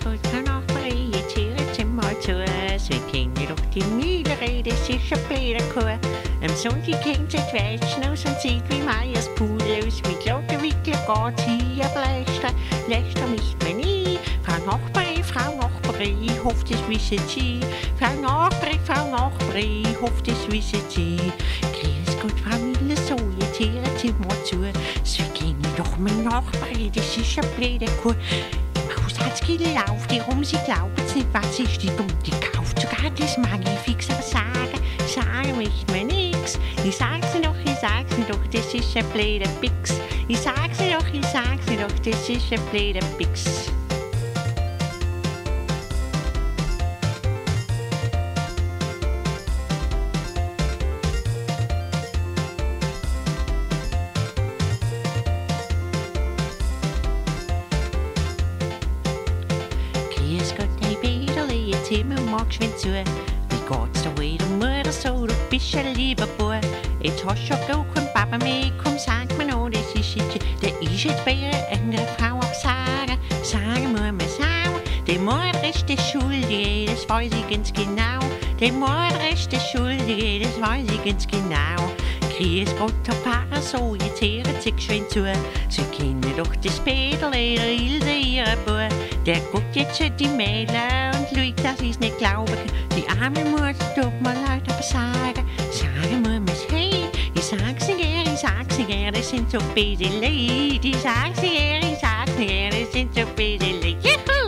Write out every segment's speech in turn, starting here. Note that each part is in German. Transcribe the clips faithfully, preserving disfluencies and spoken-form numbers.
gut, kan nok irritere til måltid. Så kender du de midlerede, sikkert bliver der kur. Am Sonntag kennt et Wäschner, und sieht wie Meyers Pudel aus. Mit Lotterwickel geht hier bläster, lächter mich mir nie. Frau Nachbarin, Frau Nachbarin, ich hoffe, das wissen Sie. Frau Nachbarin, Frau Nachbarin, ich hoffe, das wissen Sie. Grüß Gott, Frau Müller, so, jetzt hören Sie mal zu. So kenne doch mein Nachbarin, das ist ein blöder Kur. Haushaltskille auf die rum, sie glauben's nicht, was ist die dumm, die kauft sogar das Magifix, aber sagen, sagen möchte mir nix. Ich sag's dir doch, ich sag's dir doch, das ist ein blöder Pix. Ich sag's dir doch, ich sag's dir doch, das ist ein blöder Pix. Grüß Gott, hey Peterle, jetzt hör mir mal geschwind zu. Wie geht's da wieder, Mutter, so, du bist ein lieber Bub. Jetzt hast du schon gar keinen Papa mehr, komm, sag mir noch, das ist jetzt, der ist jetzt bei einer Frau auch sagen, sagen muss man sagen, der Mutter ist der Schuldige, das weiß ich ganz genau. Der Mutter ist der Schuldige, das weiß ich ganz genau. Grüß Gott, Herr Pfarrer, so, jetzt hören Sie geschwind zu. Sie kennen doch das Peterle, der Ilse, ihre Bub. Der guckt jetzt in die Mähler und schaut, dass ich's nicht glauben kann. Die arme Mutter, tut mir leid, aber sagen, sagen muss man's, hey, ich sag's nicht gern, ich sag's nicht gern, das sind so Pedele. Ich sag's nicht gern, ich sag's nicht gern, das sind so Pedele. Juhu!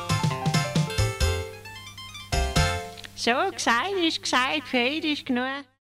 So, gesagt ist gesagt, für heute ist genug.